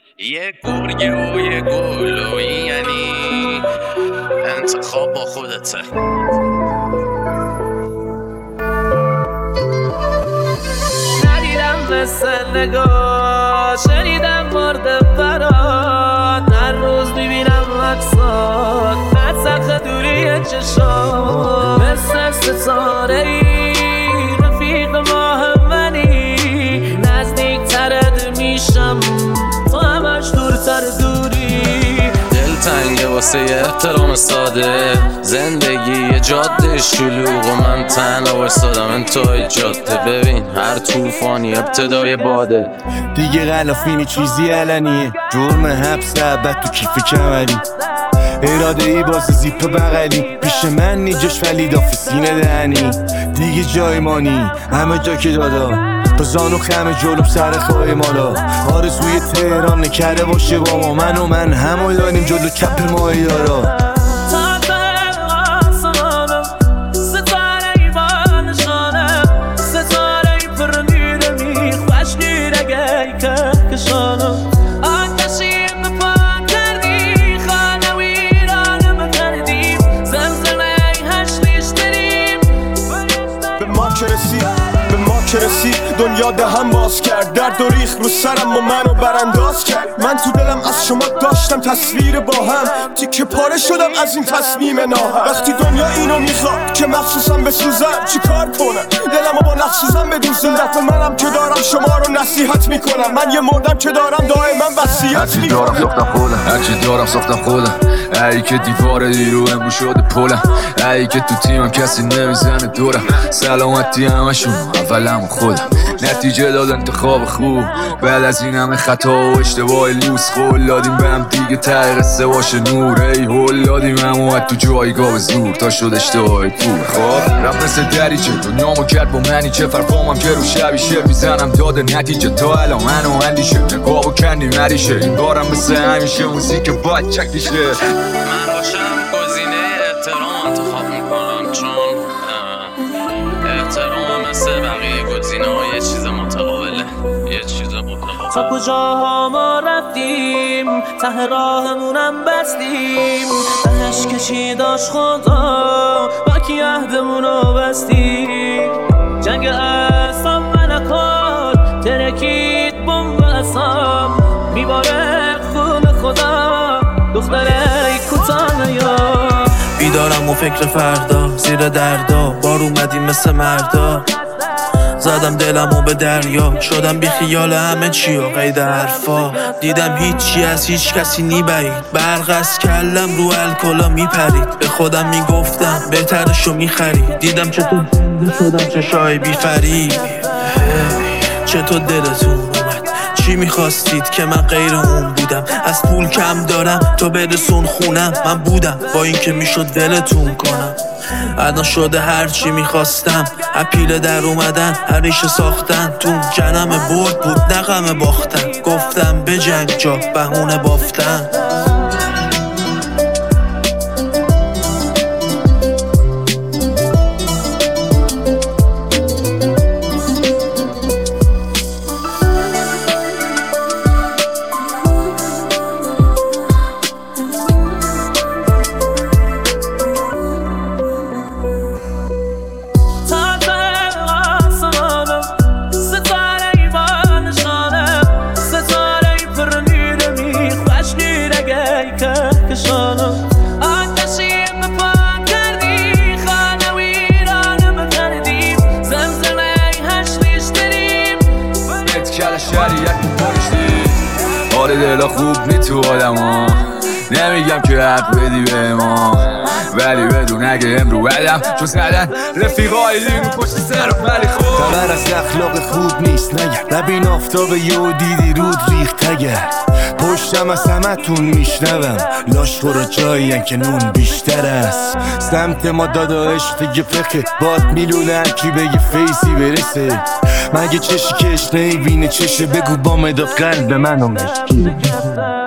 یه گرگه و یه گل و این یعنی انتخاب با خودته. ندیدم مثل نگاه، شنیدم مورد برات، هر روز میبینم عکسات از سقف دوری چشات، مثل ستاره ای رفیق ماه منی، نزدیک ترد میشم تو همش دورتر دوری. دلتنگه واسه احترام ساده، زندگی یه جاده شلوغ و من تنها وایسادم انتهای جاده. ببین هر طوفانی ابتدای باده، دیگه غلافینی چیزی علنیه، جرم حبس ابد تو کیف کمری، اراده ای باز زیپ بغلی، پیش من نیجاش ولی داف سینه دهنی، دیگه جای مانی همه جا که دادا، تا زانو خم جلوم سر خواهی مالا، آرزوی تهران نکرده باشه با ما، من همو داریم جلو کپ ماهی دارا. رسید دنیا دهم باز کرد، درد و ریخ رو سرم و منو برانداز کرد. من تو دلم از شما داشتم تصویر با هم، تیکه پاره شدم از این تصمیم ناهم. وقتی دنیا اینو میخواد که مخصوصم بسوزم چی کار کنم؟ دلمو با نقصوزم بدوزم. این دفعه منم که دارم شما رو نصیحت میکنم، من یه مردم که دارم دائما وصیت میکنم. هرچی دارم ساختم خودم، ای که دیوار دیرو امرو شده پلم، ای که تو تیمم کسی نمیزنه دورم، سلامتی همشون اولم خودم. نتیجه داد انتخاب خوب بعد از این همه خطا و اشتباه لوس، قول دادیم به هم دیگه ته قصه باشه نور، ای هول دادیم همو تو جایگاه به زور تا شد اشتباه پور. خب رفت مثل دریچه دنیامو کرد با منی، چه فرفامم که رو شبی شعر میزنم داده نتیجه، تا الان منو اندیشه نگاه و کندی مریشه، این بارم مثل همیشه موزیک باید چکیشه. من باشم گزینه احترام انتخاب میکنم، چون احترام مثل بقیه گزینه‌ها یه چیز متقابله، یه چیز متقابل. تا کجاها ما رفتیم، ته راهمونم بستیم، تهش کشی داشت خدا با کی عهدمونو بستیم. جنگ اعصاب ملکات ترکید بمب اعصاب، میباره خون خدا دختره کوتاه یا بیدارم و فکر فردا، زیر دردا بار اومدیم مثل مردا، زدم دلمو به دریا، شدم بی خیال همه چی و قید حرفا، دیدم هیچی از هیچ کسی نیبرید، برق از کلم رو الکلا میپرید، به خودم میگفتم بهترشو میخرید، دیدم چطور زنده شدم چشای بی فرید. چطور دلتون اومد؟ چی میخواستید که من غیر اون بودم؟ از پول کم دارم تو برسون خونم، من بودم با این که میشد ولتون کنم. الان شده هرچی میخواستم، اپیله در اومدن هریشه ساختن، تو جنم برد بود نغم باختن، گفتم به جنگ جا بهونه بافتن. حال دلا خوب نی تو آدم ها، نمیگم که حق بدی به ما، ولی بدون اگه امرو بدم چون زدن رفیقای لیمو پشت سرم، ولی خوب خبر از اخلاق خوب نیست نگه، نبین آفتاب یهو دیدی رود ریخت اگر، پشتم از همتون میشنوم لاش برو جایین که نون بیشتر است، سمت ما دادا عشق دیگه فقه باد میلونه هرکی بگه فیسی برسه، مگه چشی که اشنهی بینه چشه بگو با مداد قلب منو مشکی.